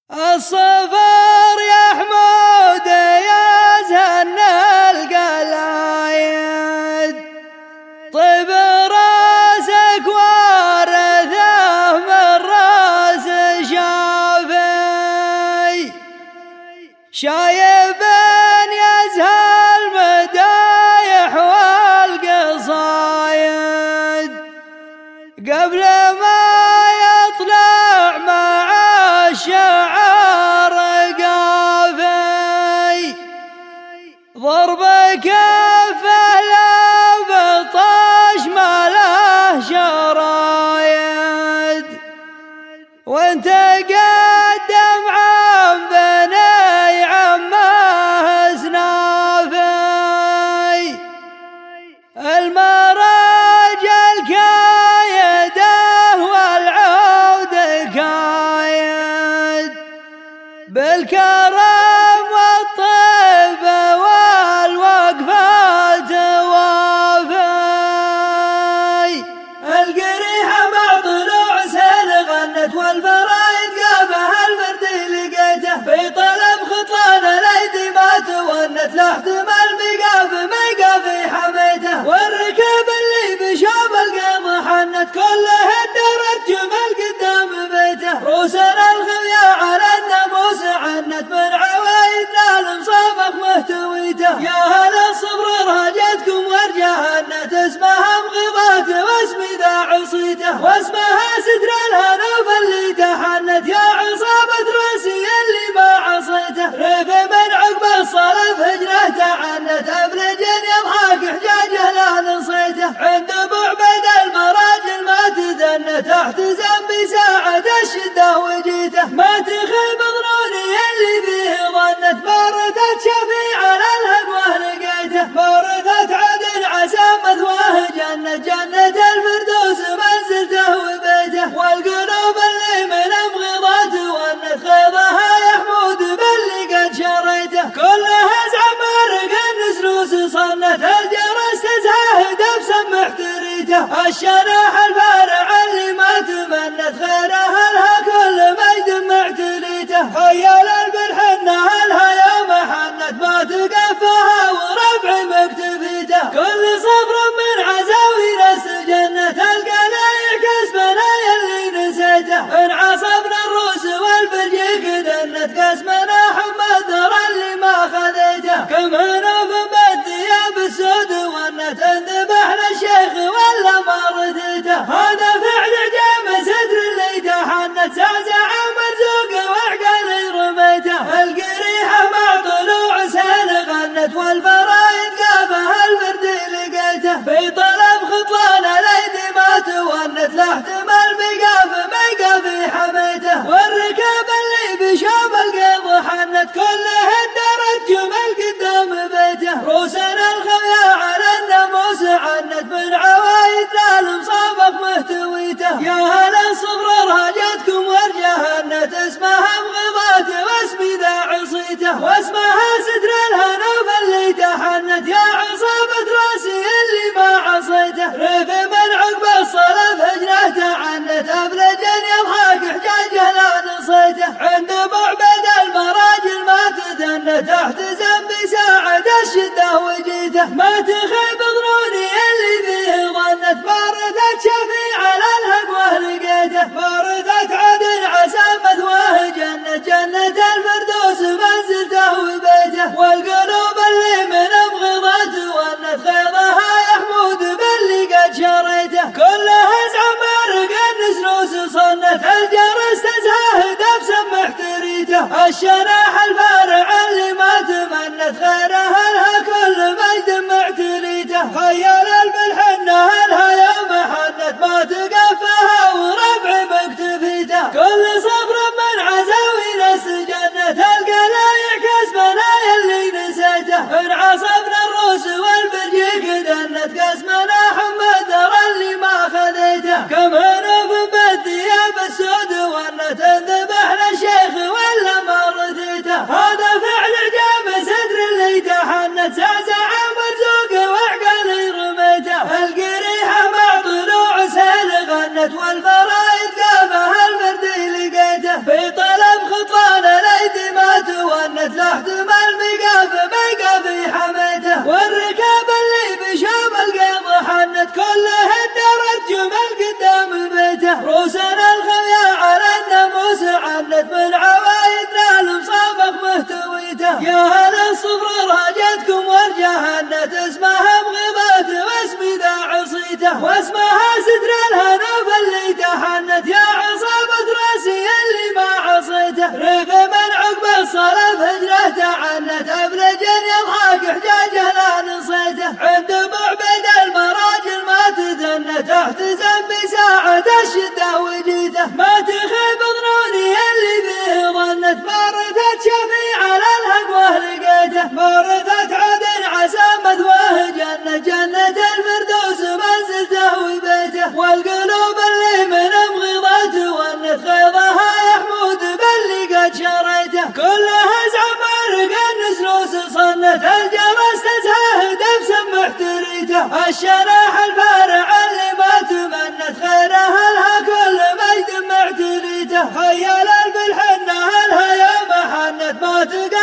الصفر يا حمود يزهن القلايد، طيب راسك وارثه من راس شافي، شايب يزهى المدايح والقصايد قبل ما يطلع مع الشعر قافي، ضرب كفه لا بطش ما له شرايد، وانت قدم عن بني عمه سنافي، المراج الكايده والعود كايد، بالكرم والطيب والوقفات وافي، القريحة مع طلوع سهل غنت والفرايد قابها الفرد لقيته، في طلب خطلان الايدي ما تونت لا احتمال ميقافي حميته، والركب اللي بشوب القيض حنت كله الدرت جمل قدام بيته، روسنا الخفيا على الناموس عنت من عوايدنا المصابخ مهتويته، يا هل الصبر رهجتكم ورجهنت اسمها مغيضات واسمي ذا عصيته، واسمها ستر الهنوف اللي تحنت يا عصابة راسي اللي ما عصيته، ريف من عقب الصلف هجره تعنت ابلجن يضحك حجاجه لا نصيته، عند ابو عبيد المراجل ما تذنت تحت ذنبي ساعة الشدة وجيته، ما تخيب ظنوني اللي فيه ظنت، باردت شفيع على الهقوه لقيته، باردت عدن عسى مثواه جنة الفردوس منزلته وبيته، والقلوب اللي من مغيضات ونت خيضها يا حمود باللي قد شريته، كلها زعمار قنس روس صنت الجرس تزهد بسمح تريته، الشناح الفارع اللي ما تمنت خيرها لها كل مجد معتليته، خيال البلحنة لها يوم حنت ما تقفها وربعي مكتفيته، كل صفر من عزاوين السجنة القلايع كسبنا يلي نسيته، ان عصبنا الروس والبلجيك دنت كسبنا حمد ذرى اللي ما خذيته، كم هنوف بالثياب السود ونت انذبح للشيخ ولا ما رثيته، هذا فعل عجام ستر اللي تحنت زعزع مرزوق وعقالي رميته، القريحة مع طلوع سهل غنت والفرايد قابها الفرد لقيته، في طلب خطلان الايدي ما تونت لا احتمال ميقافي حميته، والركاب اللي بشوب القيض حنت كله الدرت جمل قدام بيته، روسنا الخفيا على الناموس عنت من عوايدنا المصابخ مهتويته، يا هل الصبر رهجتكم ورجهنت اسمها مغيضات واسمي ذا عصيته، واسمها ستر الهنوف اللي تحنت يا عصابة راسي اللي ما عصيته، ريف من عقب الصلف هجره تعنت ابلجن يضحك حجاجه لا نصيته، عند ابو عبيد المراجل ما تذنت تحت ذنبي ساعة الشدة وجيته، ما تخيب ظنوني اللي فيه ظنت، باردت شفيع على الهقوه لقيته، باردت عدن عسى مثواه جنة الفردوس منزلته وبيته، والقلوب اللي من مغيضات ونت خيضها يا حمود باللي قد شريته، كلها زعمار قنس روس صنت الجرس تزهد بسمح تريته، الشناح الفارع اللي ما تمنت خيرها لها كل مجد معتليته، خيال البلحنة لها يوم حنت ما تقفها وربعي مكتفيته، كل صفر من عزاوين السجنة الشرح الفارع اللي ما تمنت خيره لها كل مجد معتليته، خيال بالحنة لها يوم حنت ما تقدر